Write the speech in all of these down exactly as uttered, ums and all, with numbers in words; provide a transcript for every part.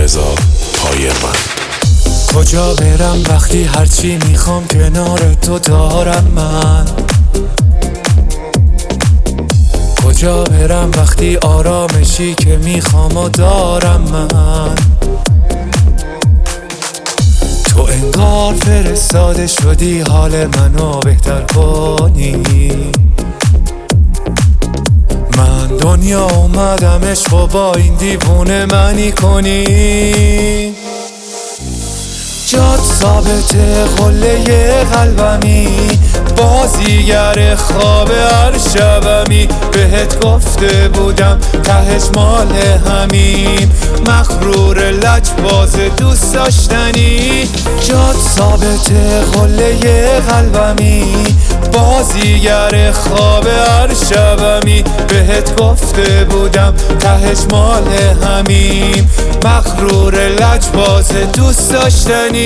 رضا پای من. کجا برم وقتی هرچی میخوام کنار تو دارم من؟ کجا برم وقتی آرامشی که میخوام و دارم من؟ تو انگار فرستاده شدی حال منو بهتر کنی. من دنیا اومدم عشق و با این دیوونه منی کنی. جات ثابته قله قلبمی، بازیگر خواب هر شبمی. بهت گفته بودم تهش مال همیم، مغرور لجباز دوست داشتنی. جات ثابته قله قلبمی، بازیگر خواب هر شبمی. بهت گفته بودم تهش مال همیم، مغرور لجباز دوست داشتنی.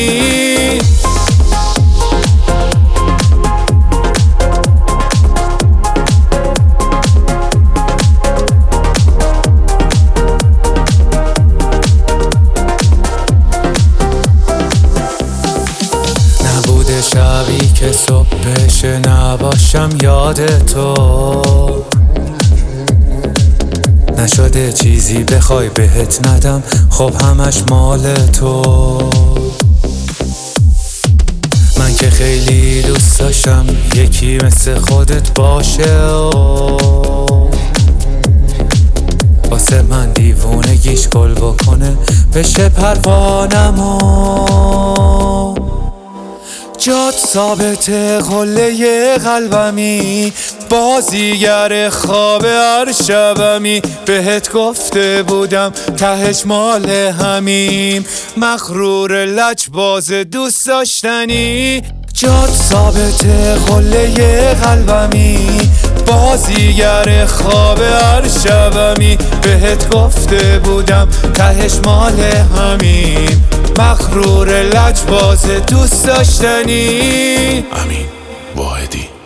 نبوده شبی که صبح بشه نباشم یاد تو، نشده چیزی بخوای بهت ندم خب همش مال تو. من که خیلی دوست داشتم یکی مثل خودت باشه و واسه من دیوونگیش گل بکنه بشه پروانمو. جات ثابته قله قلبمی، بازیگر خواب هر شبمی. بهت گفته بودم تهش مال همیم، مغرور لجباز دوست داشتنی. جات ثابته قله قلبمی، بازیگر خواب هر شبمی. بهت گفته بودم تهش مال همیم، مغرور لجباز دوست داشتنی. امین واحدی.